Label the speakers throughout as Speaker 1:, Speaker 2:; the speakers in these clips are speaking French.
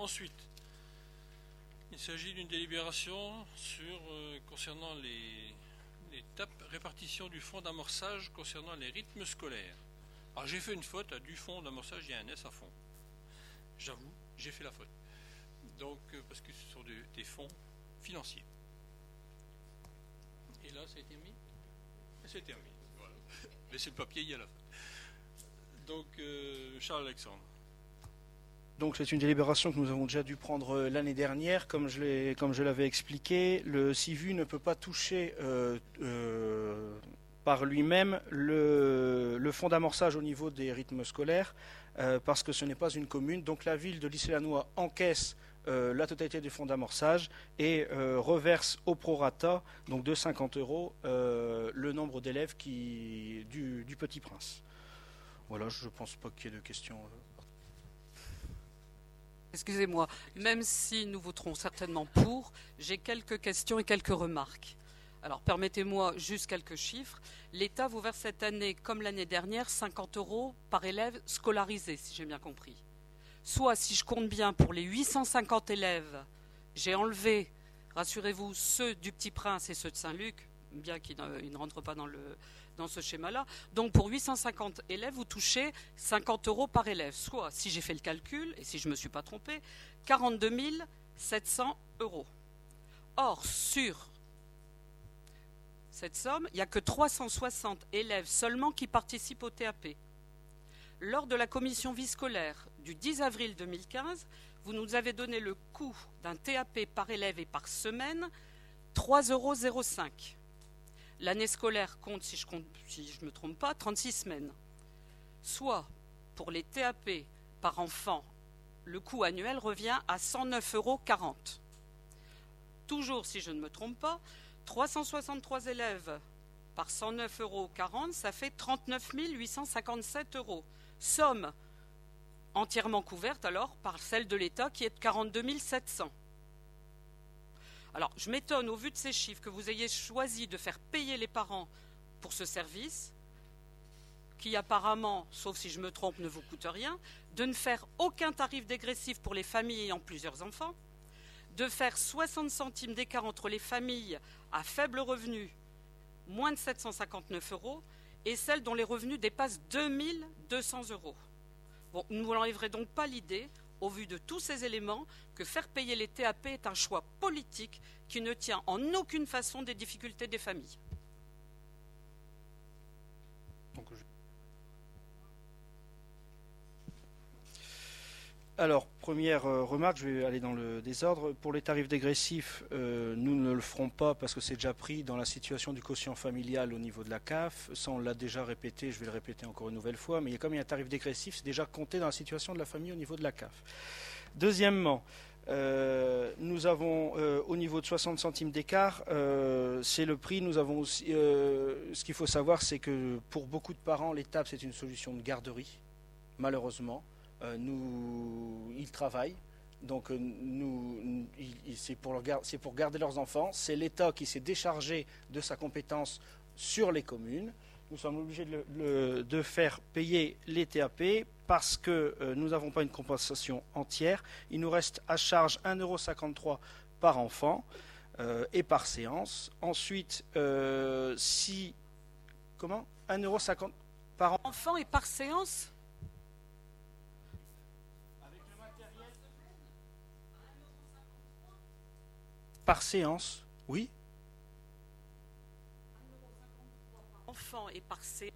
Speaker 1: Ensuite, il s'agit d'une délibération concernant les répartition du fonds d'amorçage concernant les rythmes scolaires. Alors j'ai fait une faute, du fonds d'amorçage, il y a un S à fond. J'avoue, j'ai fait la faute. Donc, parce que ce sont des fonds financiers. Et là, ça a été remis ? C'est terminé. Voilà. Laissez le papier, il y a la faute. Donc, Charles-Alexandre.
Speaker 2: Donc c'est une délibération que nous avons déjà dû prendre l'année dernière. Comme je l'avais expliqué, le CIVU ne peut pas toucher par lui-même le fonds d'amorçage au niveau des rythmes scolaires parce que ce n'est pas une commune. Donc la ville de L'Isle-et-la-Noix encaisse la totalité du fonds d'amorçage et reverse au prorata, donc de 50 €, le nombre d'élèves du Petit Prince. Voilà, je ne pense pas qu'il y ait de questions.
Speaker 3: Excusez-moi, même si nous voterons certainement pour, j'ai quelques questions et quelques remarques. Alors, permettez-moi juste quelques chiffres. L'État vous verse cette année, comme l'année dernière, 50 € par élève scolarisé, si j'ai bien compris. Soit, si je compte bien, pour les 850 élèves, j'ai enlevé, rassurez-vous, ceux du Petit Prince et ceux de Saint-Luc, bien qu'ils ne rentrent pas dans ce schéma-là. Donc pour 850 élèves, vous touchez 50 € par élève. Soit, si j'ai fait le calcul, et si je ne me suis pas trompé, 42 700 €. Or, sur cette somme, il n'y a que 360 élèves seulement qui participent au TAP. Lors de la commission vie scolaire du 10 avril 2015, vous nous avez donné le coût d'un TAP par élève et par semaine, 3,05 €. L'année scolaire compte, si je ne me trompe pas, 36 semaines. Soit, pour les TAP par enfant, le coût annuel revient à 109,40 €. Toujours, si je ne me trompe pas, 363 élèves par 109,40 €, ça fait 39 857 €. Somme entièrement couverte alors par celle de l'État qui est de 42 700 €. Alors, je m'étonne, au vu de ces chiffres, que vous ayez choisi de faire payer les parents pour ce service, qui apparemment, sauf si je me trompe, ne vous coûte rien, de ne faire aucun tarif dégressif pour les familles ayant plusieurs enfants, de faire 60 centimes d'écart entre les familles à faible revenu, moins de 759 €, et celles dont les revenus dépassent 2200 €. Bon, vous ne vous enlèverez donc pas l'idée, au vu de tous ces éléments, que faire payer les TAP est un choix politique qui ne tient en aucune façon des difficultés des familles.
Speaker 2: Alors, première remarque, je vais aller dans le désordre. Pour les tarifs dégressifs, nous ne le ferons pas parce que c'est déjà pris dans la situation du quotient familial au niveau de la CAF. Ça, on l'a déjà répété, je vais le répéter encore une nouvelle fois, mais comme il y a un tarif dégressif, c'est déjà compté dans la situation de la famille au niveau de la CAF. Deuxièmement, nous avons au niveau de 60 centimes d'écart, c'est le prix. Nous avons aussi, ce qu'il faut savoir, c'est que pour beaucoup de parents, l'étape c'est une solution de garderie, malheureusement. Ils travaillent, donc c'est pour garder leurs enfants. C'est l'État qui s'est déchargé de sa compétence sur les communes. Nous sommes obligés de faire payer les TAP parce que nous n'avons pas une compensation entière. Il nous reste à charge 1,53 € par enfant et par séance. Ensuite, 1,50 € par
Speaker 3: enfant et par séance ?
Speaker 2: Par séance, oui.
Speaker 3: Enfant et par séance.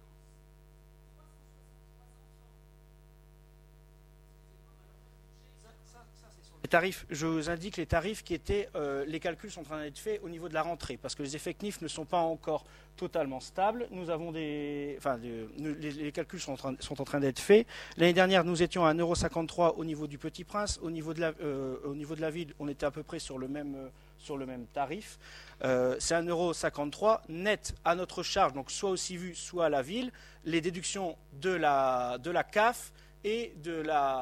Speaker 2: Les tarifs, je vous indique les tarifs qui étaient, les calculs sont en train d'être faits au niveau de la rentrée, parce que les effectifs ne sont pas encore totalement stables. Nous avons les calculs sont en train d'être faits. L'année dernière, nous étions à 1,53 € au niveau du Petit Prince. Au niveau de la ville, on était à peu près sur le même tarif. C'est 1,53 € net à notre charge, donc soit au CIVU, soit à la ville, les déductions de la CAF et de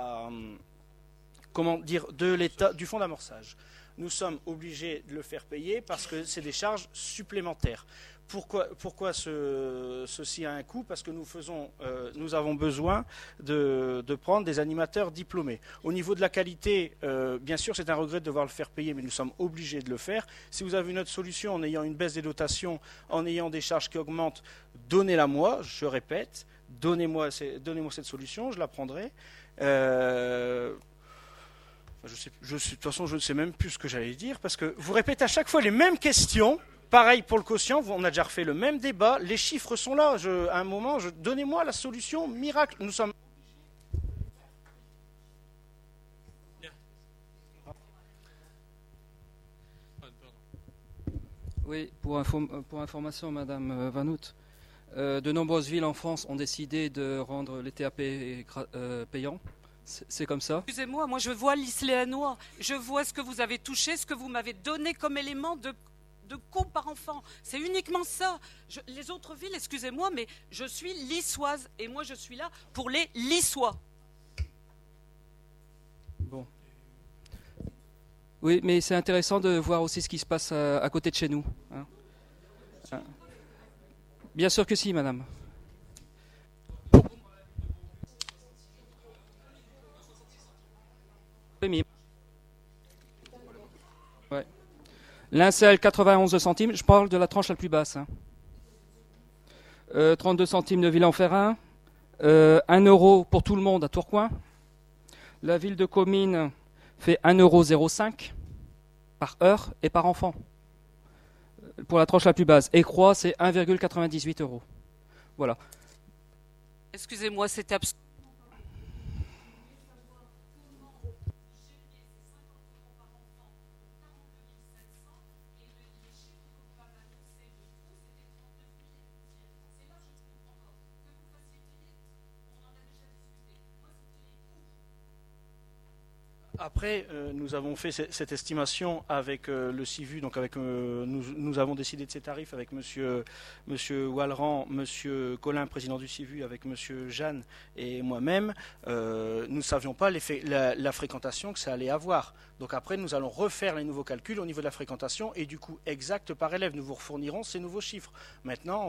Speaker 2: l'État, du fonds d'amorçage. Nous sommes obligés de le faire payer parce que c'est des charges supplémentaires. Pourquoi ceci a un coût? Parce que nous avons besoin de prendre des animateurs diplômés. Au niveau de la qualité, bien sûr, c'est un regret de devoir le faire payer, mais nous sommes obligés de le faire. Si vous avez une autre solution en ayant une baisse des dotations, en ayant des charges qui augmentent, donnez-la moi, je répète, donnez-moi cette solution, je la prendrai. De toute façon, je ne sais même plus ce que j'allais dire, parce que vous répétez à chaque fois les mêmes questions. Pareil pour le quotient, on a déjà refait le même débat, les chiffres sont là. À un moment, donnez-moi la solution miracle. Nous sommes...
Speaker 4: Oui, pour information, Madame Vanout, de nombreuses villes en France ont décidé de rendre les TAP payants. C'est comme ça.
Speaker 3: Excusez-moi, moi je vois l'isléanois. Je vois ce que vous avez touché, ce que vous m'avez donné comme élément de coût par enfant. C'est uniquement ça. Les autres villes, excusez-moi, mais je suis lissoise et moi je suis là pour les lissois.
Speaker 4: Bon. Oui, mais c'est intéressant de voir aussi ce qui se passe à côté de chez nous. Hein. Bien sûr que si, madame. Ouais. Lincel 91 centimes, je parle de la tranche la plus basse. 32 centimes de Villers-en-Ferrin, 1 euro pour tout le monde à Tourcoing. La ville de Comines fait 1,05 € par heure et par enfant. Pour la tranche la plus basse. Écroix, c'est 1,98 €. Voilà.
Speaker 3: Excusez-moi, c'est absurde.
Speaker 2: Après, nous avons fait cette estimation avec le CIVU, donc nous avons décidé de ces tarifs avec monsieur Wallerand, monsieur Collin, président du CIVU, avec monsieur Jeanne et moi-même. Nous ne savions pas la fréquentation que ça allait avoir. Donc après, nous allons refaire les nouveaux calculs au niveau de la fréquentation et du coût exact par élève. Nous vous fournirons ces nouveaux chiffres. Maintenant...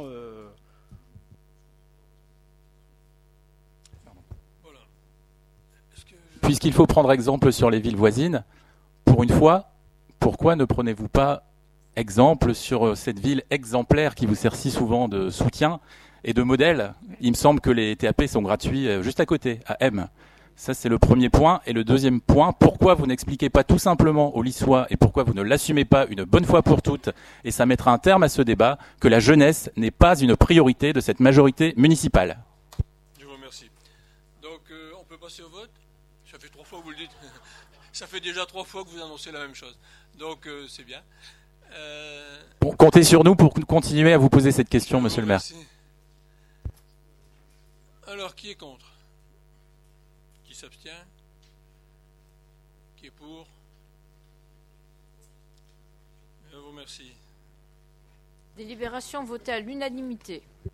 Speaker 5: Puisqu'il faut prendre exemple sur les villes voisines, pour une fois, pourquoi ne prenez-vous pas exemple sur cette ville exemplaire qui vous sert si souvent de soutien et de modèle? Il me semble que les TAP sont gratuits juste à côté, à M. Ça, c'est le premier point. Et le deuxième point, pourquoi vous n'expliquez pas tout simplement aux lycéens et pourquoi vous ne l'assumez pas une bonne fois pour toutes, et ça mettra un terme à ce débat, que la jeunesse n'est pas une priorité de cette majorité municipale?
Speaker 1: Je vous remercie. Donc, on peut passer au vote? Ça fait 3 fois que vous le dites. Ça fait déjà 3 fois que vous annoncez la même chose. Donc, c'est bien.
Speaker 5: Bon, comptez sur nous pour continuer à vous poser cette question, monsieur le maire.
Speaker 1: Alors, qui est contre? Qui s'abstient? Qui est pour? Je vous remercie.
Speaker 6: Délibération votée à l'unanimité.